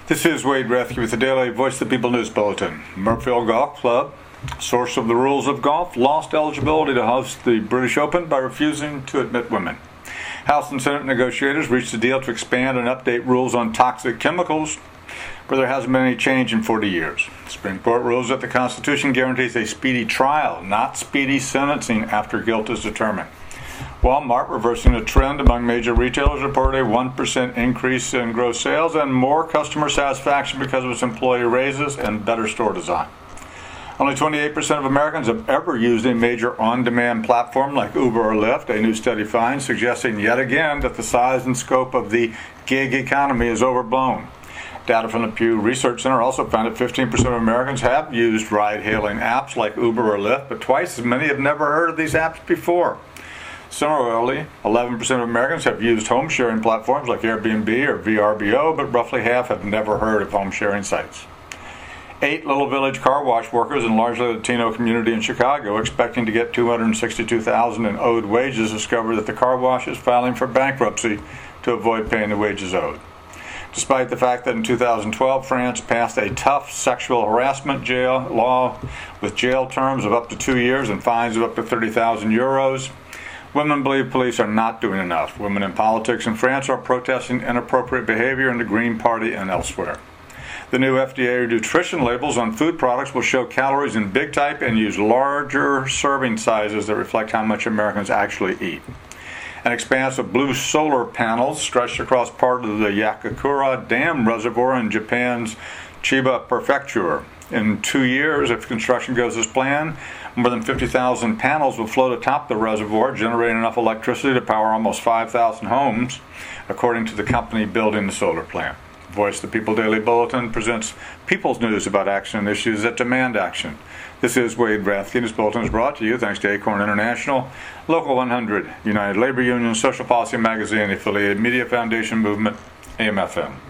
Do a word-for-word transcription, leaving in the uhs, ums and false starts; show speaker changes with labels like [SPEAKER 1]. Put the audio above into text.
[SPEAKER 1] This is Wade Rathke with the Daily Voice of the People News Bulletin. Murphville Golf Club, source of the rules of golf, lost eligibility to host the British Open by refusing to admit women. House and Senate negotiators reached a deal to expand and update rules on toxic chemicals, but there hasn't been any change in forty years. The Supreme Court rules that the Constitution guarantees a speedy trial, not speedy sentencing after guilt is determined. Walmart, reversing a trend among major retailers, reported a one percent increase in gross sales and more customer satisfaction because of its employee raises and better store design. Only twenty-eight percent of Americans have ever used a major on-demand platform like Uber or Lyft, a new study finds, suggesting yet again that the size and scope of the gig economy is overblown. Data from the Pew Research Center also found that fifteen percent of Americans have used ride-hailing apps like Uber or Lyft, but twice as many have never heard of these apps before. Similarly, eleven percent of Americans have used home-sharing platforms like Airbnb or V R B O, but roughly half have never heard of home-sharing sites. Eight Little Village car wash workers in largely Latino community in Chicago, expecting to get two hundred sixty-two thousand dollars in owed wages, discovered that the car wash is filing for bankruptcy to avoid paying the wages owed. Despite the fact that in two thousand twelve, France passed a tough sexual harassment jail law with jail terms of up to two years and fines of up to thirty thousand euros, women believe police are not doing enough. Women in politics in France are protesting inappropriate behavior in the Green Party and elsewhere. The new F D A nutrition labels on food products will show calories in big type and use larger serving sizes that reflect how much Americans actually eat. An expanse of blue solar panels stretched across part of the Yakakura Dam reservoir in Japan's Chiba Prefecture. In two years, if construction goes as planned, more than fifty thousand panels will float atop the reservoir, generating enough electricity to power almost five thousand homes, according to the company building the solar plant. Voice of the People Daily Bulletin presents people's news about action and issues that demand action. This is Wade Rathke. This bulletin is brought to you thanks to Acorn International, Local one hundred, United Labor Union, Social Policy Magazine, the affiliated Media Foundation Movement, A M F M.